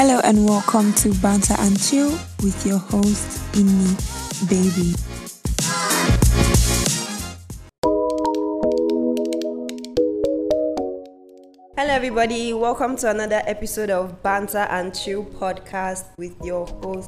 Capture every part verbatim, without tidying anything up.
Hello and welcome to Banter and Chill with your host, Inni Baby. Hello everybody, welcome to another episode of Banter and Chill podcast with your host,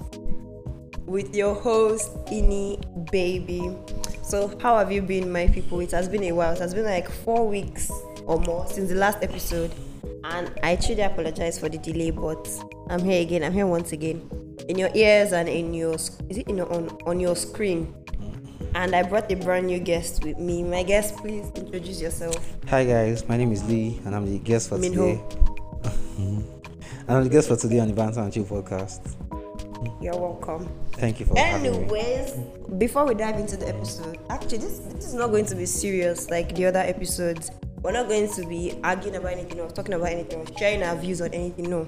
with your host, Inni Baby. So how have you been, my people? It has been a while. It has been like four weeks or more since the last episode. And I truly apologize for the delay, but I'm here again. I'm here once again, in your ears and in your is it in your, on on your screen. And I brought a brand new guest with me. My guest, please introduce yourself. Hi guys, my name is Lee, and I'm the guest for Minho. today. And I'm the guest for today on the Banter and Chill podcast. You're welcome. Thank you for having me. Anyways, before we dive into the episode, actually, this this is not going to be serious like the other episodes. We're not going to be arguing about anything or talking about anything or sharing our views on anything. No.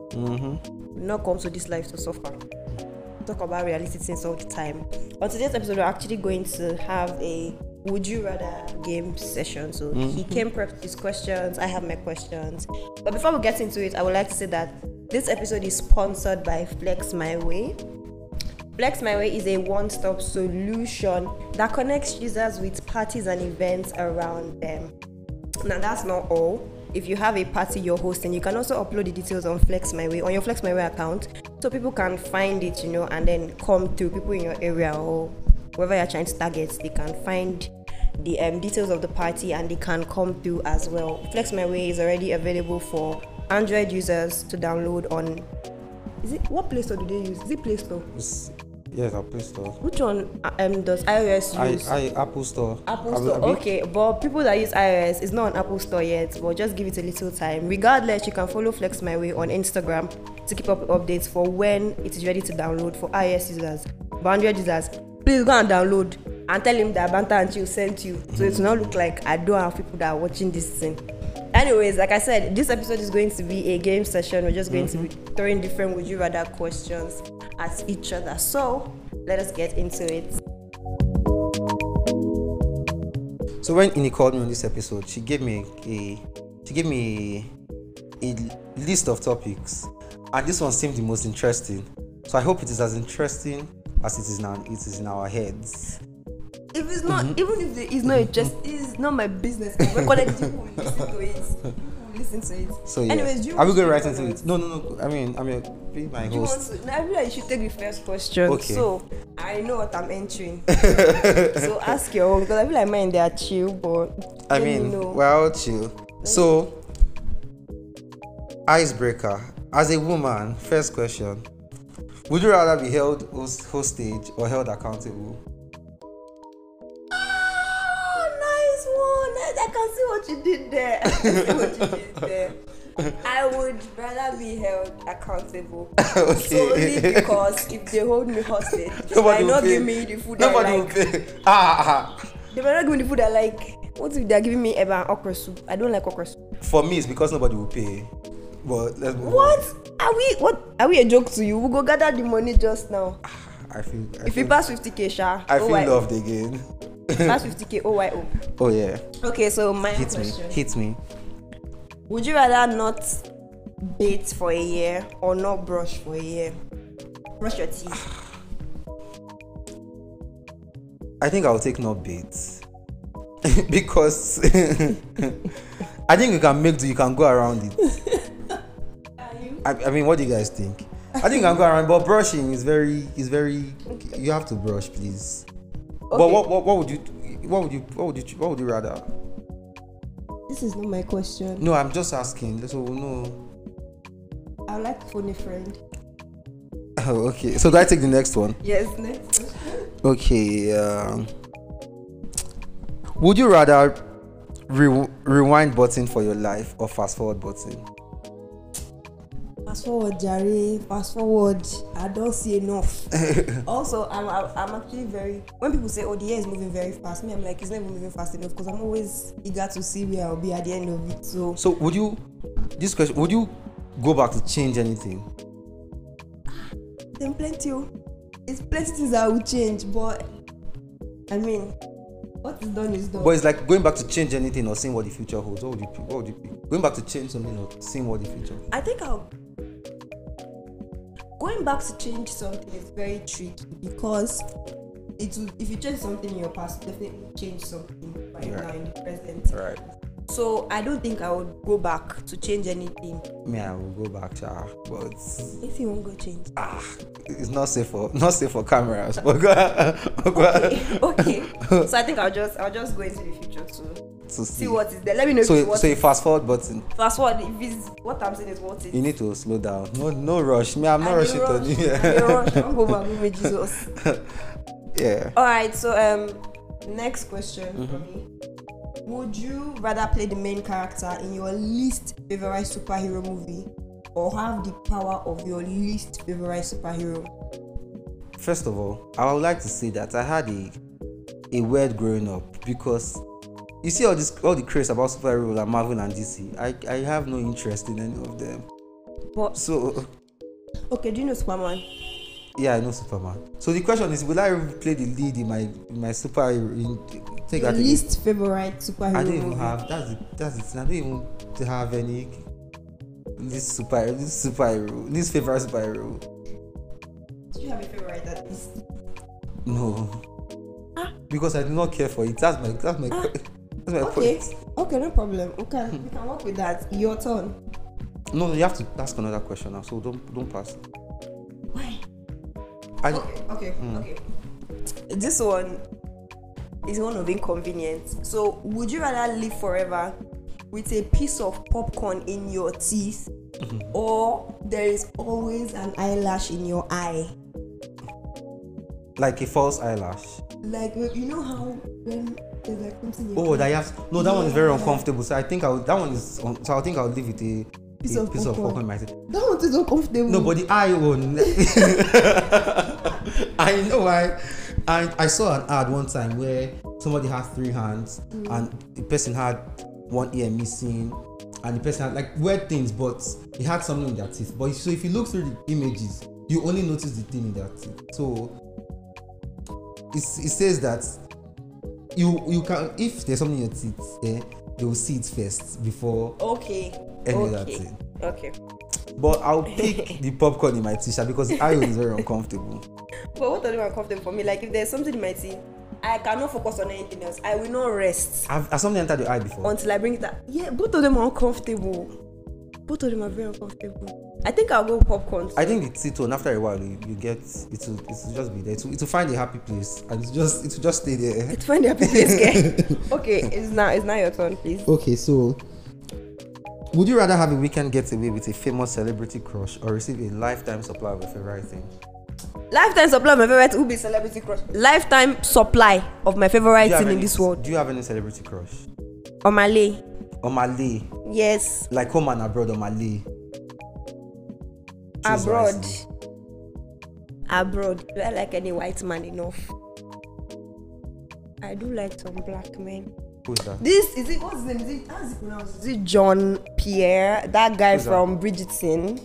Mm-hmm. We not come to this life to suffer. Talk about reality things all the time. On today's episode, we're actually going to have a would you rather game session. So mm-hmm. he came prepped with his questions. I have my questions. But before we get into it, I would like to say that this episode is sponsored by Flex My Way. Flex My Way is a one-stop solution that connects users with parties and events around them. Now that's not all. If you have a party you're hosting, you can also upload the details on Flex My Way, on your Flex My Way account, so people can find it, you know, and then come through. People in your area or wherever you're trying to target, they can find the um, details of the party and they can come through as well. Flex My Way is already available for Android users to download on. Is it what Play Store do they use? Is it Play Store? It's, yes, our Play Store. Which one um, does iOS use? I, I Apple Store. Apple Have- Store, have you- okay, but people that use iOS, it's not on Apple Store yet, but just give it a little time. Regardless, you can follow Flex My Way on Instagram to keep up with updates for when it is ready to download for iOS users. But Android users, please go and download and tell him that Banter and Chill sent you, so it will not look like I don't have people that are watching this thing. Anyways, like I said, this episode is going to be a game session. We're just going mm-hmm. to be throwing different would you rather questions at each other. So let us get into it. So when Inni called me on this episode, she gave me a she gave me a, a list of topics, and this one seemed the most interesting. So I hope it is as interesting as it is now. It is in our heads. If it's not, mm-hmm. even if it is not just, it's not my business. I'm recording people will listen to it. People will listen to it. So yeah. Anyways, do you are we want going to right speak into or it? No, no, no. I mean, I'm your be my Do you want host. to? No, I feel like you should take the first question. Okay. So I know what I'm entering. So ask your own because I feel like mine they are chill, but I let me mean, know. well, chill. So, icebreaker. As a woman, first question: would you rather be held host- hostage or held accountable? I can see what you did there. I can see what you did there. I would rather be held accountable. Okay. Solely because if they hold me hostage, they Nobody might will not pay. give me the food Nobody I will like. pay. Ah, ah, They might not give me the food I like. What if they're giving me eba and okra soup? I don't like okra soup. ah. For me, it's because nobody will pay. But let's move What? on. Are we what are we a joke to you? We'll go gather the money just now. I feel. I If feel, you pass fifty K, Sha. I feel O Y O. loved again. Pass fifty K, O Y O. Oh yeah. Okay, so my Hit question. me. Hit me. Would you rather not bathe for a year or not brush for a year? Brush your teeth. I think I'll take not bait because I think you can make do. You can go around it. I, I mean, what do you guys think? I think you can go around, but brushing is very, is very. You have to brush, please. Okay. But what, what, what would you, what would you, what would you, what would you rather? This is not my question. No, I'm just asking. So no. I would like to phone a friend. Oh, okay. So do I take the next one? Yes, next question. Okay. Um, would you rather re- rewind button for your life or fast forward button? Fast forward, Jerry. Fast forward. I don't see enough. Also, I'm I'm actually very. When people say, "Oh, the year is moving very fast," me, I'm like, it's not even moving fast enough because I'm always eager to see where I'll be at the end of it. So, So would you? This question. Would you go back to change anything? then plenty. oh. It's plenty things that will change, but I mean, what is done is done. But it's like going back to change anything or seeing what the future holds. What would you pick? What would you pick? Going back to change something or seeing what the future holds? I think I'll. going back to change something is very tricky because it will, if you change something in your past, definitely change something right, right. now in the present. Right. So I don't think I would go back to change anything. Me, I will go back, Cha. But if you won't go change, ah, it's not safe for not safe for cameras. But go, go okay, okay. So I think I'll just I'll just go into the future to to see, see what is there. Let me know. So if what so a fast forward button. Fast forward. If it's what I'm saying is what it. You need to slow down. No no rush. Me, I'm not I'm rushing rush. to you. I'm in rush. Don't go back with Jesus. Yeah. All right. So um, next question Mm-hmm. for me. Would you rather play the main character in your least favorite superhero movie or have the power of your least favorite superhero? First of all, I would like to say that I had a a weird growing up because you see all this all the craze about superheroes like Marvel and D C. I, I have no interest in any of them. But So okay, do you know Superman? yeah, I know Superman. So the question is, will I play the lead in my in my superhero in take Your that least again? favorite superhero I don't even movie. have that's the, that's it. I don't even to have any this super this superhero this favorite superhero. Do you have a favorite at least? No. Ah. Because I do not care for it. That's my that's my Ah. that's my Okay, point. okay, no problem. We can we can work with that. Your turn. No, you have to ask another question now, so don't don't pass. Why? I, Okay, okay, Mm. okay. This one is one of inconvenience. So, would you rather live forever with a piece of popcorn in your teeth, Mm-hmm. or there is always an eyelash in your eye? like a false eyelash. Like you know how when there's like something. in your Oh, eye- that you have no. That one is very Yeah. uncomfortable. So I think I would, that one is. On, so I think I would leave it a Piece a of piece of popcorn. popcorn in my teeth. That one is uncomfortable. No, but the eye one. I know. I, I I saw an ad one time where somebody had three hands and the person had one ear missing, and the person had like weird things, but he had something in their teeth. But so if you look through the images, you only notice the thing in their teeth. So it's, it says that you you can if there's something in your teeth, eh, they will see it first before Okay. any okay. other thing. Okay. But I'll pick the popcorn in my t-shirt because the eye is very uncomfortable. But what are they uncomfortable for me? Like if there's something in my teeth, I cannot focus on anything else. I will not rest Have, has something entered your eye before? until I bring it out. Yeah, both of them are uncomfortable. Both of them are very uncomfortable. I think I'll go with popcorn. I think the teeth one after a while you, you get it will it will just be there. It will, it will find a happy place and it's just it will just stay there. It's fine, happy place, girl. Okay, it's now it's now your turn, please. Okay, so would you rather have a weekend getaway with a famous celebrity crush or receive a lifetime supply of your favorite thing? Lifetime supply of my favorite will be celebrity crush. Lifetime supply of my favorite Do you have thing in any- this world. Do you have any celebrity crush? Omale. Omale, Yes. like home and abroad, Omale. Choose Abroad. wisely. Abroad. Do I like any white man enough? I do like some black men. Who's that? This is it. What's his name? Is it? How's it pronounced? Is it John Pierre? That guy Who's that? from Bridgerton.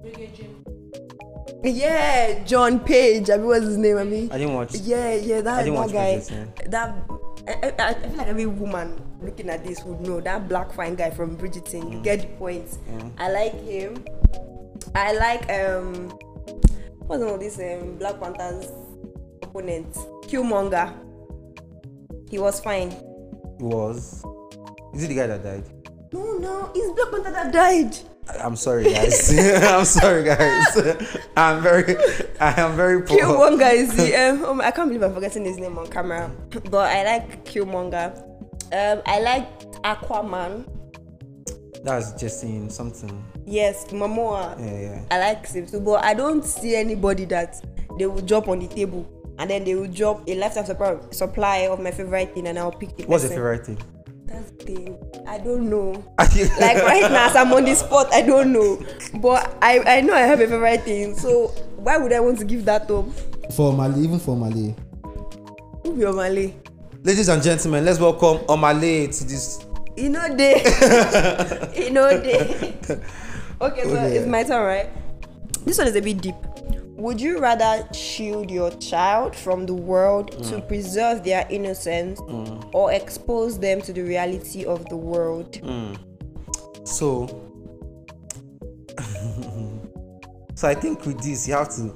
Yeah, John Page. I mean, what's his name? I mean, I didn't watch. yeah, yeah, that, I didn't that watch guy. Bridgerton. That I, I, I feel like every woman looking at this would know that black fine guy from Bridgerton. Mm. You get the point. Mm. I like him. I like um, what's the name of this um Black Panther's opponent? Killmonger. He was fine. It was. Is it the guy that died? No, no, it's Black Panther that died. I- I'm sorry, guys. I'm sorry, guys. I'm very, I am very poor. Killmonger is the um, um, I can't believe I'm forgetting his name on camera. But I like Killmonger. Um, I like Aquaman. That's just in something. Yes, Momoa. Yeah, yeah. I like him too, but I don't see anybody that they will drop on the table and then they will drop a lifetime supply, supply of my favorite thing and I'll pick the What's your person. favorite thing? That's the thing. I don't know. Like right now, as I'm on the spot, I don't know. But I, I know I have a favorite thing. So why would I want to give that up? For Mali, even for Mali. Who be Omale? Ladies and gentlemen, let's welcome Omale to this. You know they. you know they. Okay, so Okay. it's my turn, right? This one is a bit deep. Would you rather shield your child from the world Mm. to preserve their innocence, or expose them to the reality of the world? Mm. So, So I think with this, you have to.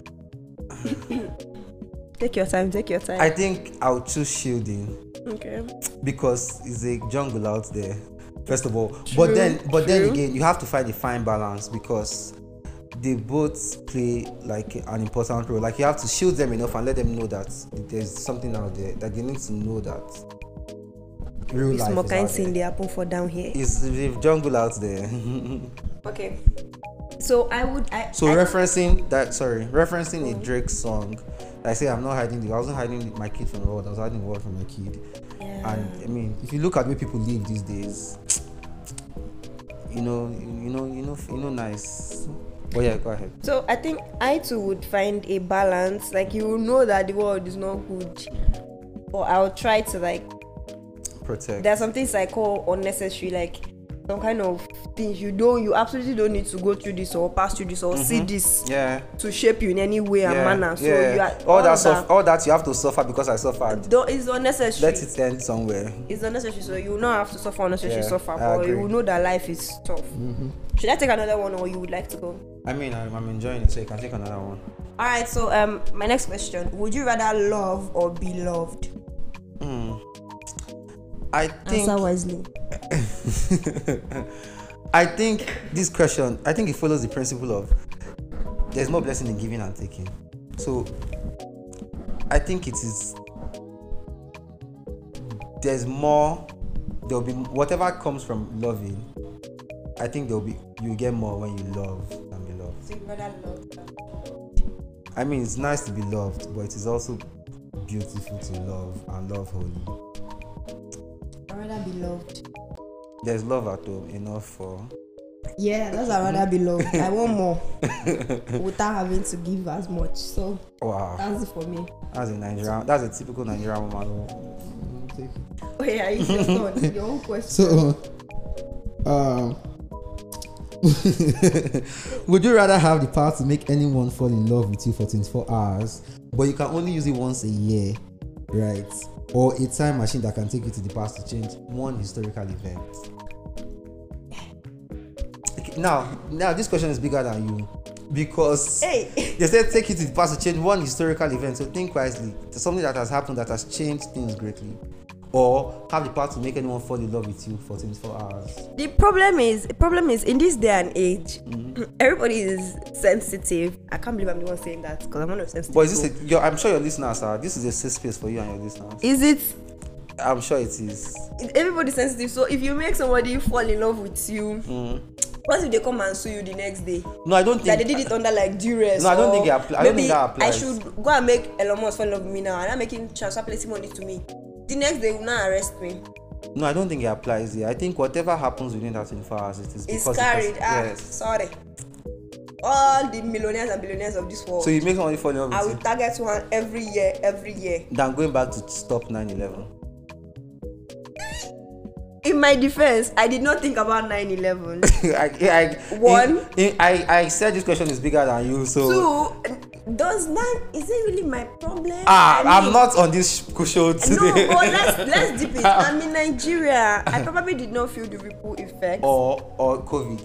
Take your time. Take your time. I think I'll choose shielding. Okay. Because it's a jungle out there. First of all, True, but then, but true. then again, you have to find a fine balance because they both play like an important role. Like you have to shield them enough and let them know that there's something out there that they need to know that real It's life more is kind out thing there. they happen for down here. It's the jungle out there. Okay. So I would. I, So I, referencing that, sorry, referencing a Drake song. I say I'm not hiding the. I wasn't hiding my kid from the world. I was hiding the world from my kid. Yeah. And I mean, if you look at the way people live these days, you know, you, you know, you know, you know, nice. Oh yeah, go ahead. So I think I too would find a balance. Like you know that the world is not good, but I'll try to like. Protect. There are some things I call unnecessary, like some kind of things you don't, you absolutely don't need to go through this or pass through this or see this Yeah. to shape you in any way and Yeah. manner. So yeah. you are all, that of stuff, all that you have to suffer because I suffered. Don't, it's unnecessary. Let it end somewhere. It's unnecessary, so you will not have to suffer unnecessary Yeah, suffer, I but agree. you will know that life is tough. Mm-hmm. Should I take another one, or you would like to go? I mean, I'm, I'm enjoying it, so you can take another one. All right. So um, my next question: would you rather love or be loved? Mm. I think. Answer wisely. I think this question, I think it follows the principle of there's more blessing in giving and taking. So I think it is, there's more, there'll be whatever comes from loving. I think there'll be, you get more when you love than be loved. So you rather love than I mean, it's nice to be loved, but it is also beautiful to love and love wholly. I'd rather be loved. There's love at home enough for. Yeah, that's I'd rather be loved. I want more without having to give as much. So Wow, that's it for me. that's a Nigerian. That's a typical Nigerian woman. Oh yeah, it's your turn. Your own question. So, um, would you rather have the power to make anyone fall in love with you for twenty-four hours, but you can only use it once a year, right? Or a time machine that can take you to the past to change one historical event? Okay, now, now this question is bigger than you because Hey. they said take you to the past to change one historical event. So think wisely. There's something that has happened that has changed things greatly. Or have the power to make anyone fall in love with you for twenty-four hours. The problem is, the problem is in this day and age, Mm-hmm. everybody is sensitive. I can't believe I'm the one saying that because I'm not sensitive. But is this a, your, I'm sure your listeners are. This is a safe space for you and your listeners. Is it? I'm sure it is. Everybody's sensitive. So if you make somebody fall in love with you, Mm. what if they come and sue you the next day? No, I don't think. That they did it under like duress. No, I don't or think it appli- I don't maybe think that applies. I should go and make Elon Musk fall in love with me now, and I'm making transfer placing money to me. The next day, will not arrest me. No, I don't think it applies here. I think whatever happens within that twenty-four hours, it is It's because carried. the person, Ah, yes. sorry. All the millionaires and billionaires of this world. So you make somebody fall in love I with will you, target one every year, every year. than going back to stop nine eleven. In my defense, I did not think about nine eleven. I, I, One. in- in- I, I said this question is bigger than you, so. Two, does nine, is it really my problem? Ah, I mean, I'm not on this show today. No, but let's let's dip it. I'm in Nigeria. I probably did not feel the ripple effect. or or COVID.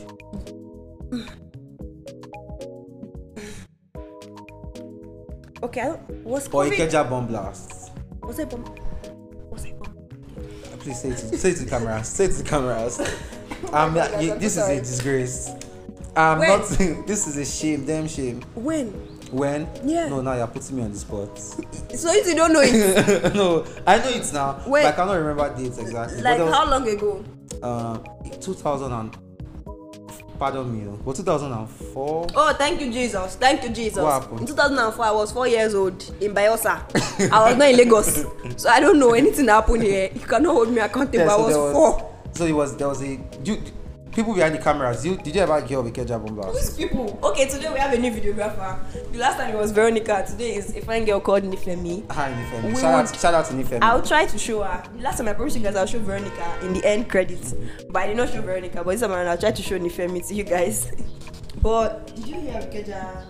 Okay, I don't, was Or COVID? Ikeja bomb blast. Was it bomb? Was it bomb? Please say it to, say it to the cameras. Say it to the cameras. Um, God, you- I'm this so is sorry. a disgrace. I'm When? not. This is a shame. Damn shame. When? When? Yeah. No, now you're putting me on the spot. So if you don't know it, No, I know it now. When? But I cannot remember dates exactly. like but there how was, long ago? uh, two thousand and pardon me. But two thousand four. Oh, thank you, Jesus. Thank you, Jesus. What happened? In two thousand four, I was four years old in Bayelsa. I was not in Lagos. So I don't know anything happened here. You cannot hold me accountable. Yeah, I so was, there was four. So it was there was a you, people behind the cameras. You did you ever hear of Ikeja bomb blast? These people. Okay, today we have a new videographer. The last time it was Veronica. Today is a fine girl called Nifemi. Hi Nifemi. We Shout out, would- shout out to Nifemi. I'll try to show her. The last time I promised you guys I'll show Veronica in the end credits. But I did not show Veronica. But this time around I'll try to show Nifemi to you guys. But did you hear of Ikeja?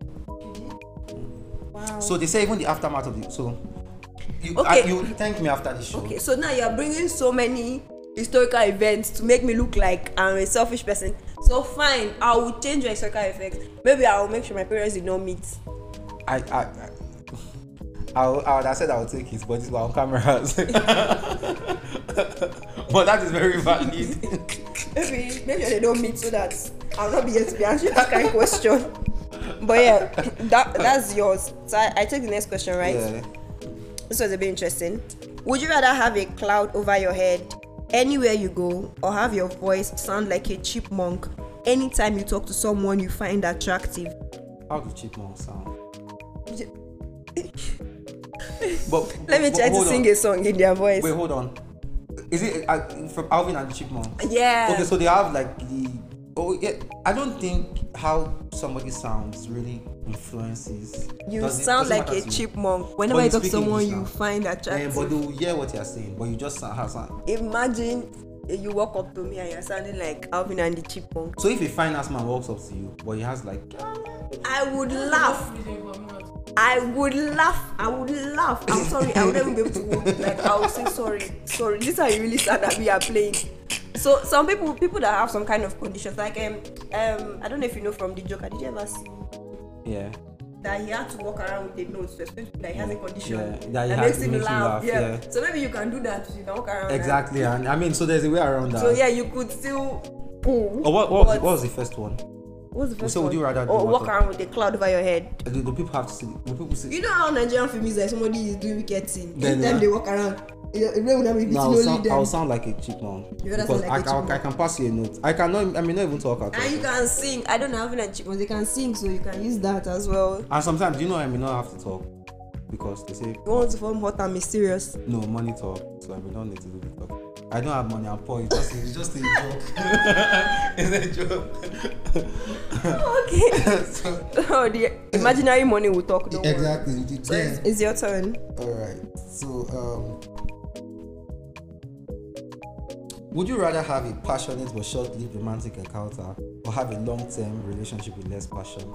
Wow. So they say even the aftermath of it. So you Okay. uh, you thank me after the show. Okay, so now you're bringing so many historical events to make me look like I'm a selfish person. So fine, I will change your historical effects. Maybe I will make sure my parents did not meet. I, I, I, I, would- I would have said I would take it, but it's on cameras. But that is very valid. Maybe make sure they don't meet so that I'll not be able to be answering that kind of question. But yeah, that that's yours. So I, I take the next question, right? Yeah. This was a bit interesting. Would you rather have a cloud over your head anywhere you go, or have your voice sound like a chipmunk anytime you talk to someone you find attractive? How do chipmunks sound? But Let me but try to hold sing on. a song in their voice. Wait, hold on. Is it uh, from Alvin and the Chipmunks? Yeah. Okay, so they have like the. Oh yeah, I don't think how somebody sounds really influences. You Does it- sound does it like matter a to you? chipmunk whenever But you you talk to speak someone English you now. find Eh, attractive. but they'll hear what you're saying, but you just sound, have sound. Imagine you walk up to me and you're sounding like Alvin and the Chipmunk. So if a fine ass man walks up to you, but he has like, I would laugh. I would laugh. I would laugh. I'm sorry. I would never be able to walk. Like I would say sorry, sorry. This is how you really sound that we are playing. So some people, people that have some kind of conditions, like um, um, I don't know if you know from the Joker. Did you ever see yeah, that he had to walk around with a note to explain to people that he has a condition Yeah, that he that has- makes it him makes you laugh? laugh, Yeah. yeah. So maybe you can do that. You can walk around. and- exactly. And I mean, so there's a way around that. So yeah, you could still pull. Oh, what, what, was, but- what was the first one? What's the first So would one? you rather do or what? walk around with a cloud over your head? Do, do people have to see? Do people see? You know how Nigerian film is like somebody is doing wicked thing. Then, Anytime uh, they walk around, it it will not be No, I'll only sound, them. I'll sound like a chipmunk. You rather Because sound like I, a I, I chipmunk. can pass you a note. I cannot. I may not even talk at all. And you can sing. I don't have any chipmunks. They can sing, so you can use that as well. And sometimes, you know, I may not have to talk because they say You want to form hot and mysterious. no money talk, so I may not need to do the talk. I don't have money. I'm poor. It's just, it's just a joke. It's a joke. Okay. So- Oh, the imaginary money will talk. Don't worry. exactly. You So it's, it's your turn. All right. So, um, would you rather have a passionate but short-lived romantic encounter, or have a long-term relationship with less passion?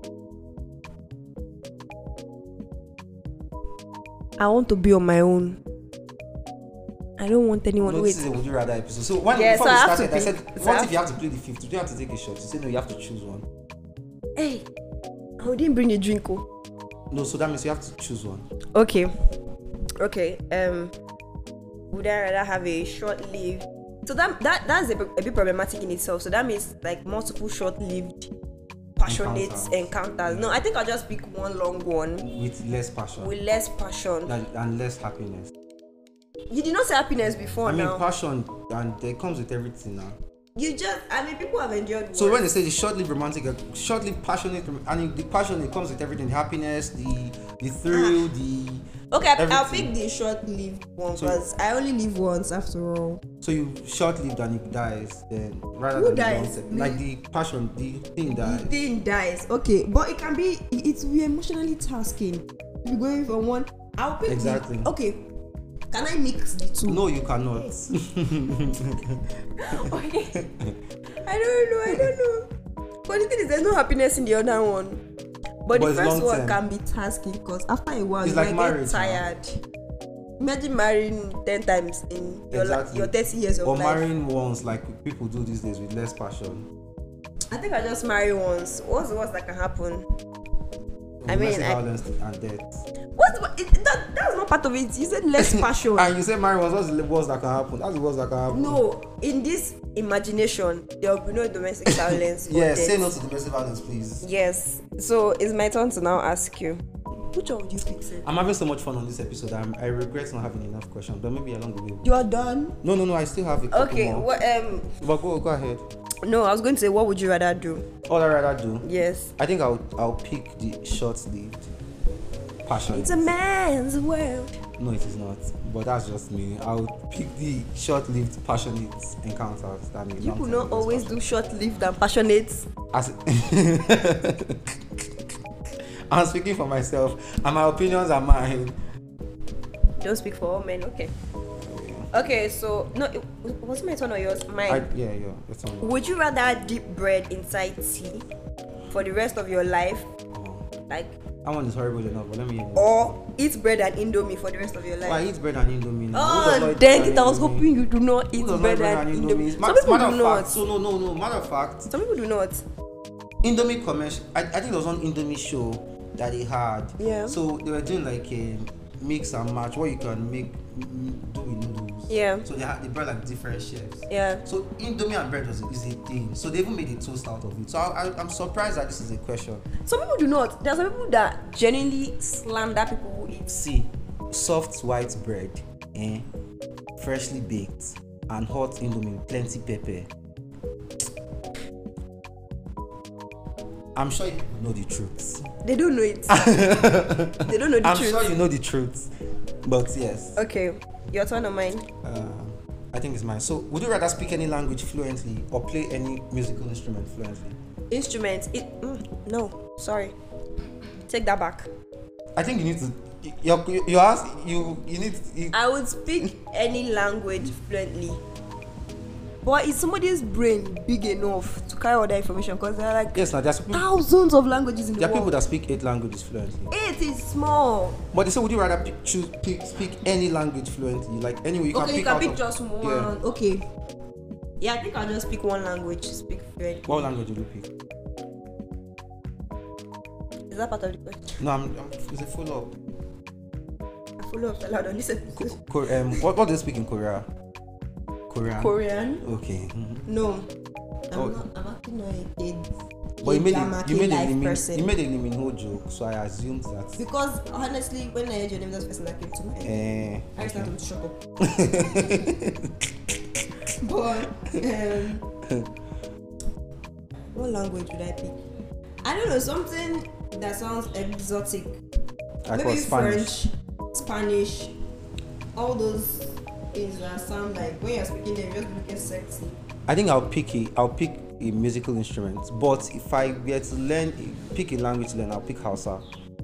I want to be on my own. I don't want anyone. No, Wait. this is a would you rather episode. So when Yeah, before so we I have to started, I said, pick- so what I if you have to play the fifth? Would you have to take a shot? You said no, you have to choose one. Hey, I didn't bring a drink. Oh. No, so that means you have to choose one. Okay. Okay. Um, would I rather have a short-lived? So that that that's a, bit- a bit problematic in itself. So that means like multiple short-lived, passionate Encounters. encounters. No, I think I'll just pick one long one With less passion with less passion. and, and less happiness. You did not say happiness before I mean, now. passion and it comes with everything now. You just, I mean, people have enjoyed. So work. when they say the short-lived romantic, uh, short-lived passionate, and the passion it comes with everything: the happiness, the the thrill, the Okay, I'll everything. pick the short-lived one So- because I only live once after all. So you short-lived and it dies, then rather Who than the dies? long-term- like the passion, the thing The dies. thing dies. Okay, but it can be. It will be emotionally tasking. You're going from one. I'll pick the- Exactly. okay. Can I mix the two? No, you cannot. Okay. I don't know. I don't know. But the thing is, there's no happiness in the other one. But, But the it's first one long-term. can be tasking because after a while It's you like might marriage get tired. Imagine marrying ten times in your li- Exactly. your thirty years of Or life. marrying once, like people do these days with less passion. I think I just marry once. What's the worst that can happen? I mean, domestic I- violence and death. What's the, it, that? That's not part of it. You said less passion. And you say marry once. What's the worst that can happen? That's the worst that can happen. No, in this imagination, there will be no domestic violence. but Yeah, death. say no to domestic violence, please. Yes. So it's my turn to now ask you. Which one would you pick, sir? I'm having so much fun on this episode. I'm, I regret not having enough questions, but maybe along the way. You are done. No, no, no. I still have a couple Okay. more. What? Um. But go, go ahead. No, I was going to say, what would you rather do? All I rather do. Yes. I think I'll I'll pick the short-lived passion. It's a man's world. No, it is not. But that's just me. I'll pick the short-lived passionate encounters. That means You could long-term not always passion. do short-lived and passionate. As I'm speaking for myself, and my opinions are mine. Don't speak for all men. Okay. Okay. So no, it, was it my turn or yours? Mine. I, yeah, yeah. That's on. Would you rather dip bread inside tea for the rest of your life? Oh, Like That one is horrible enough, but let me hear it. Or eat bread and indomie for the rest of your life. Why eat bread and indomie now? Who does not Oh, eat dang bread it! I and was indomie? hoping you do not Who eat does not bread eat and indomie. Ma- Some people matter do of not. fact, so no, no, no. Matter of fact, Some people do not. Indomie commercial. I, I think there was one Indomie show that they had. Yeah. So they were doing like a mix and match what you can make mm, do with noodles. Yeah. So they had they brought like different chefs. Yeah. So Indomie and bread was is a thing. So they even made a toast out of it. So I, I, I'm surprised that this is a question. Some people do not. There are some people that genuinely slander people who eat. See, soft white bread, eh, freshly baked, and hot Indomie with plenty pepper. I'm sure you know the truth. They don't know it. They don't know the I'm truth. sure you know the truth. But yes. Okay, your turn or mine? Uh, I think it's mine. So, would you rather speak any language fluently or play any musical instrument fluently? Instruments. It. Mm, no, sorry. Take that back. I think you need to. You you ask you you need. You, I would speak any language fluently. But is somebody's brain big enough to carry all that information? Because there are like yes, now there's people. thousands of languages in the There are people world. that speak eight languages fluently. Eight is small. But they say, would you rather pick, choose pick, speak any language fluently? Like anyway, you Okay, can you pick can out pick of- just one. Yeah. Okay. Yeah, I think I'll just pick one language. Speak fluently. What language would you pick? Is that part of the question? No, I'm. I'm it's a follow up. I follow up aloud on this episode. Co- um, what what do they speak in Korea? Korean. Korean? Okay. mhm. No. I'm Oh. not. I'm actually not a kid. But you made drama, a, you made a life limin, person. you made a liminho joke, so I assumed that. Because honestly, when I heard your name, that's the person that came to mind. Eh, I just okay. had to shut up. But um, what language would I pick? I don't know, something that sounds exotic. I Maybe call Spanish. French, Spanish, all those things that sound like when you're speaking them, just looking sexy. I think I'll pick a I'll pick a musical instrument. But if I were to learn pick a language to learn, I'll pick Hausa.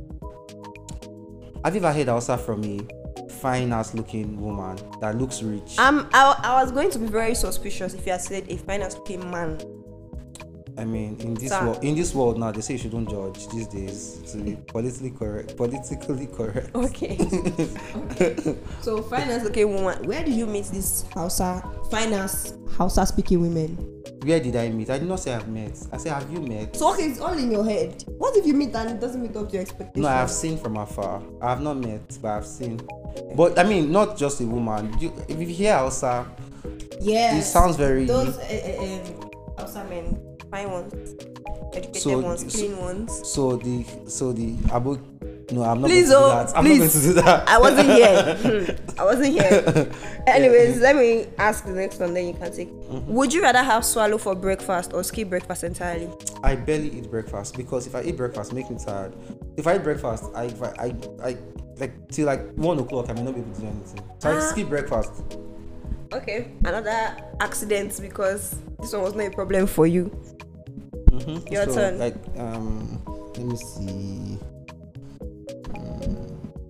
Have you ever heard Hausa from a fine ass looking woman that looks rich? Um, I, I was going to be very suspicious if you had said a finance looking man. I mean, in this Sir. world, in this world now, they say you shouldn't judge these days to be politically correct. Politically correct. Okay. Okay. So finance looking woman. Where did you meet this Hausa finance Hausa speaking women? Where did I meet? I did not say I've met. I said, have you met? So okay, it's all in your head. What if you meet and it doesn't meet up to your expectations? No, I have seen from afar. I have not met, but I've seen. But I mean, not just a woman. You, if you hear Hausa, Yeah. it sounds very. Those uh, uh, um, Hausa men, fine ones, educated So- ones, so- clean ones. So the so the Abu. No, I'm not Please, going to do oh, that. I'm please. not going to do that. I wasn't here. Hmm, I wasn't here. Anyways, let me ask the next one, then you can take. Mm-hmm. Would you rather have swallow for breakfast or skip breakfast entirely? I barely eat breakfast because if I eat breakfast, it makes me tired. If I eat breakfast, I if I, I, I like till like one o'clock, I may not be able to do anything. So I Ah. skip breakfast. Okay, another accident because this one was not a problem for you. Mm-hmm. Your so, turn. Like um, let me see. Um,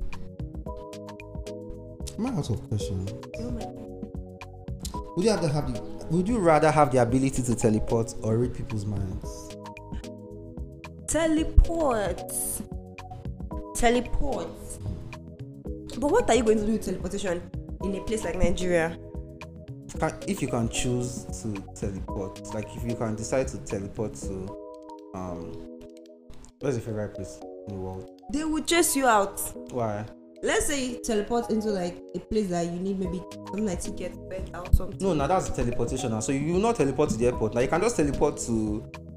am I out of question? Would you rather have the Would you rather have the ability to teleport or read people's minds? Teleport. Teleport. But what are you going to do with teleportation in a place like Nigeria? Can, if you can choose to teleport, like if you can decide to teleport to, um, what's your favorite place in the world? They would chase you out. Why? Let's say you teleport into like a place that you need maybe something like ticket bed or something. No, now that's teleportation. Now, so you will not teleport to the airport. Now you can just teleport to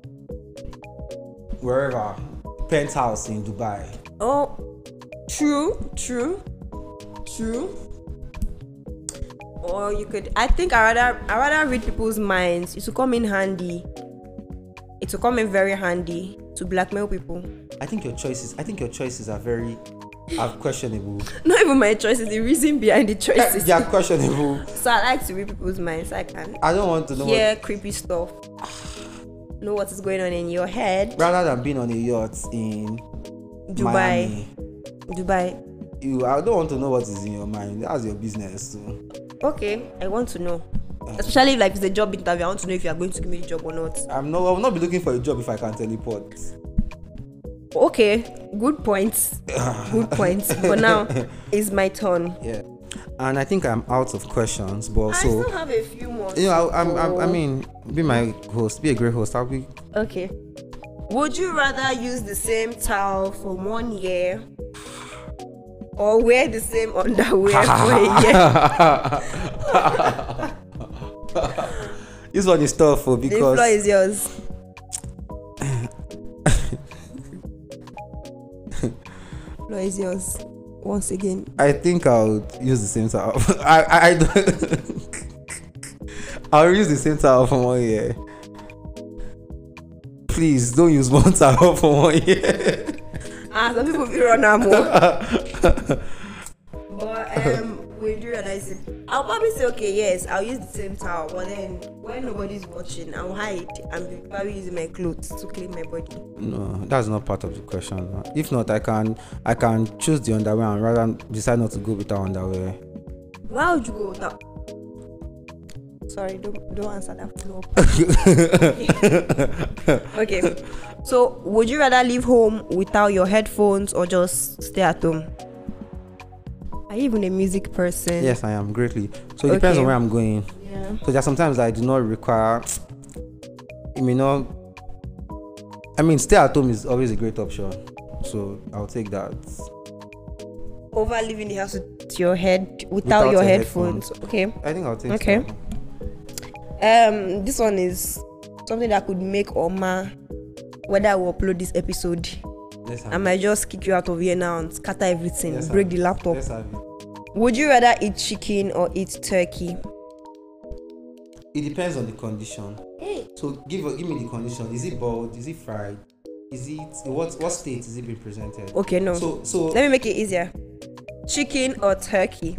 wherever, penthouse in Dubai. Oh, true, true, true. Or you could. I think I rather I rather read people's minds. It will come in handy. It will come in very handy to blackmail people. I think your choices. I think your choices are very, are questionable. Not even my choices. The reason behind the choices. They are questionable. So I like to read people's minds. I can I don't want to know. hear What, creepy stuff. Know what is going on in your head. rather than being on a yacht in Dubai. Miami, Dubai. you. I don't want to know what is in your mind. That's your business too. Okay, I want to know. Especially if like it's a job interview, I want to know if you are going to give me the job or not. I'm not. I will not be looking for a job if I can teleport. Okay, good points. Good points. But now it's my turn. Yeah. And I think I'm out of questions, but I so still have a few more. you know, I, I'm, I'm, I Oh. mean, be my host, be a great host. I'll be. Okay. Would you rather use the same towel for one year or wear the same underwear for a year? This one is tough for The because floor is yours. Floor is yours. Once again. I think I'll use the same towel. I, I, I don't. I'll use the same towel for one year. Please don't use one towel for one year. Ah, some people feel run out more. But um, would you rather say? I'll probably say okay, yes, I'll use the same towel. But then when nobody's watching, I'll hide and be probably using my clothes to clean my body. No, that's not part of the question. If not, I can I can choose the underwear and rather decide not to go without underwear. Why would you go without? Sorry, don't don't answer that follow-up. Okay. So, would you rather leave home without your headphones or just stay at home? Are you even a music person? Yes, I am greatly. So it depends Okay. on where I'm going. Yeah. So there are sometimes I do not require. It may not. I mean, stay at home is always a great option. So I'll take that. Over leaving the house with your head without, Without your your headphones. Okay. I think I'll take. Okay. that. Um, this one is something that could make or mar whether I will upload this episode. Let's have I it. might just kick you out of here now and scatter everything, Let's break have the it. laptop. Let's have it. Would you rather eat chicken or eat turkey? It depends on the condition. So give give me the condition. Is it boiled? Is it fried? Is it what what state is it being presented? Okay, no. So so Let me make it easier. Chicken or turkey?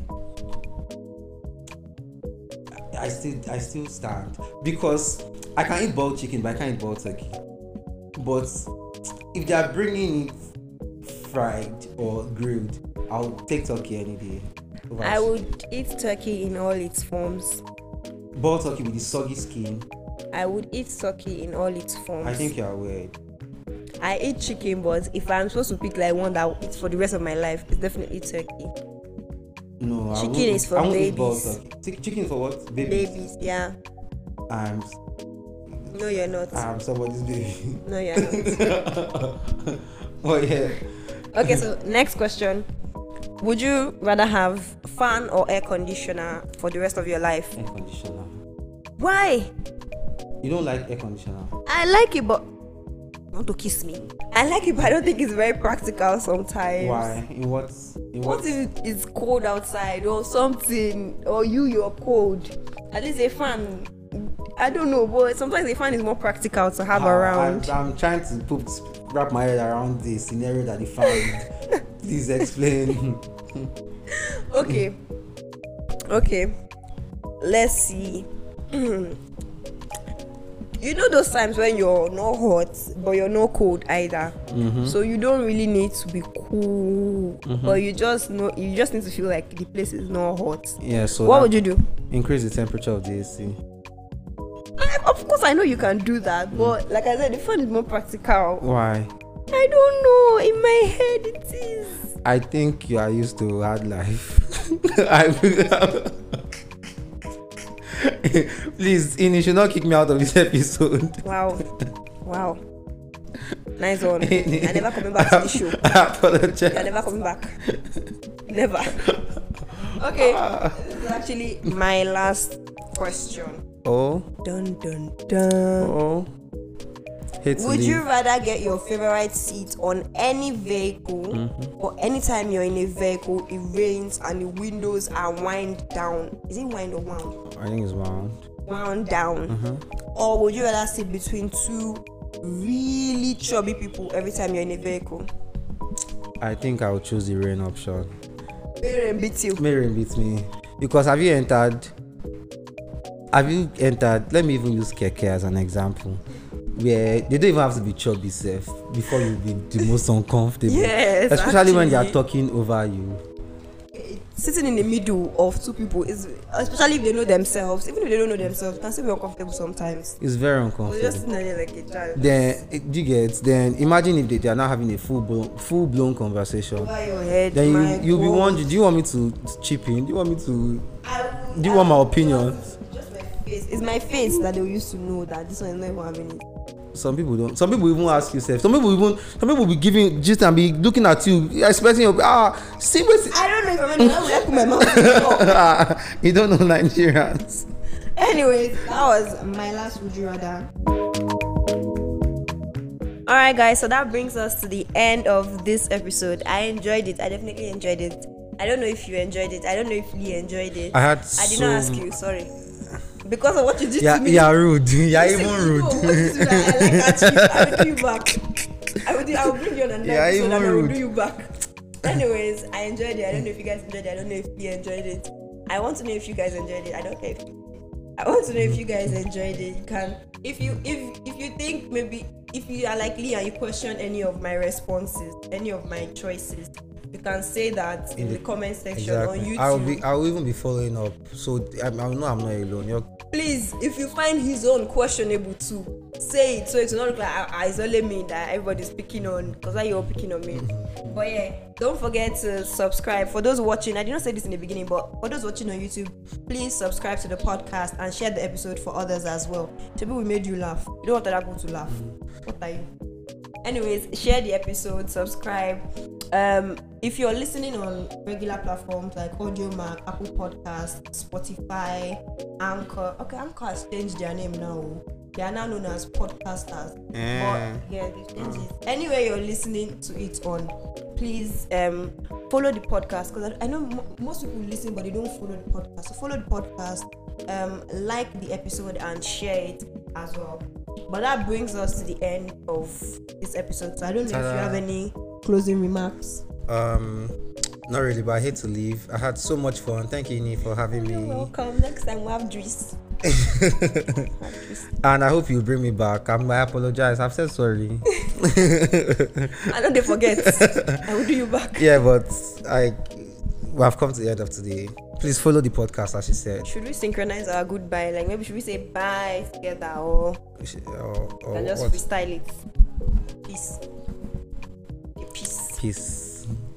I still I still stand because I can eat boiled chicken, but I can't eat boiled turkey. But if they are bringing it fried or grilled, I'll take turkey any day. over I chicken. would eat turkey in all its forms. Boiled turkey with the soggy skin. I would eat turkey in all its forms. I think you're aware. I eat chicken, but if I'm supposed to pick like one that I'll eat for the rest of my life, it's definitely turkey. No, I Chicken won't is eat- for I won't eat boiled babies. turkey. Chick- Chicken for what? Babies. Babies, yeah. I'm No, you're not. I'm somebody's baby. No, you're not. Oh yeah. Okay, so next question. Would you rather have fan or air conditioner for the rest of your life? Air conditioner. Why? You don't like air conditioner? I like it, but you want to kiss me? I like it, but I don't think it's very practical sometimes. Why? In what? In what? What if it's cold outside or something, or you you're cold? At least a fan. I don't know, but sometimes a fan is more practical to have Ah, around. I'm, I'm trying to put wrap my head around the scenario that they found. Please explain. Okay. Okay. Let's see. You know those times when you're not hot but you're not cold either. Mm-hmm. So you don't really need to be cool, Mm-hmm. but you just know you just need to feel like the place is not hot. Yeah. So What that- would you do? increase the temperature of the A C? I, of course, I know you can do that, but like I said, the phone is more practical. Why? I don't know. In my head, it is. I think you are used to hard life. I Please, Ini, you should not kick me out of this episode. Wow, wow, nice one. I never coming back to the show. I apologize. You're never coming back. Never. Okay. This is actually my last question. Oh, Dun dun dun. oh. Hate to Would leave. you rather get your favorite seat on any vehicle, Mm-hmm. or anytime you're in a vehicle, it rains and the windows are wind down? Is it wind or wound? I think it's round. Wound down. Mm-hmm. Or would you rather sit between two really chubby people every time you're in a vehicle? I think I would choose the rain option. Very beat you. May rain beat me. Because have you entered? Have you entered? Let me even use keke as an example. Where they don't even have to be chubby safe before you be the most uncomfortable. Yes, Especially when they are actually. talking over you. It's sitting in the middle of two people is, especially if they know themselves, even if they don't know themselves, it can still be uncomfortable sometimes. It's very You're uncomfortable. just sitting there like a child. Then eh, do you get? Then imagine if they, they are not having a full blown, full blown conversation. Over your head, Then my you you'll be God. wondering, do you want me to chip in? Do you want me to? I will- Do you I want my will- opinion? Just my face. It's my face that they used to know that this one is not even having it. Some people don't. Some people even ask you, self. Some people even. Some people will be giving gist and be looking at you, expecting you. Ah, see what? I don't know if I'm anyone. I put my mouth in the mouth. You don't know Nigerians. Anyways, that was my last would you rather. Alright guys, so that brings us to the end of this episode. I enjoyed it. I definitely enjoyed it. I don't know if you enjoyed it. I don't know if Lee enjoyed it. I had. I did so, not ask you, sorry. Because of what you did Yeah, to me. yeah, rude. Yeah, Listen, even you rude. know, what you do that, I like that you. I will do you back. I will, do, I will bring you on another Yeah, episode even and I will rude. do you back. Anyways, I enjoyed it. I don't know if you guys enjoyed it. I don't know if Lee enjoyed it. I want to know if you guys enjoyed it. I don't care if you, I want to know if you guys enjoyed it. You can, if you if if you think maybe if you are like Lee and you question any of my responses, any of my choices, you can say that in, In the, the- comment section Exactly. on YouTube. I'll be. I'll even be following up. So I, I know I'm not alone. You're, Please, if you find his own questionable too, say it so it's not look like I, I, it's only me that everybody's picking on, because you're picking on me. But yeah, don't forget to subscribe. For those watching, I did not say this in the beginning, but for those watching on YouTube, please subscribe to the podcast and share the episode for others as well. Maybe we made you laugh. You don't want other people to laugh. What are you? Anyways, share the episode, subscribe. Um, if you're listening on regular platforms like AudioMac, Apple Podcast, Spotify, Anchor. Okay, Anchor has changed their name now. They are now known as podcasters. Eh. But yeah, they've changed it. Anyway, you're listening to it on, please um follow the podcast, because I, I know m- most people listen but they don't follow the podcast. So follow the podcast, um, like the episode and share it as well. But that brings us to the end of this episode. So I don't know Ta-da. if you have any closing remarks. um, not really, but I hate to leave. I had so much fun. Thank you, Ini, for having You're me. welcome. Next time we'll have juice. And I hope you bring me back. I'm, I apologize. I've said sorry. I know they forget. I will do you back. Yeah, but I we have come to the end of today. Please follow the podcast, as she said. Should we synchronize our goodbye? Like maybe should we say bye together, or We should- Or, we or can just what? freestyle it? Peace. Okay, peace. Peace.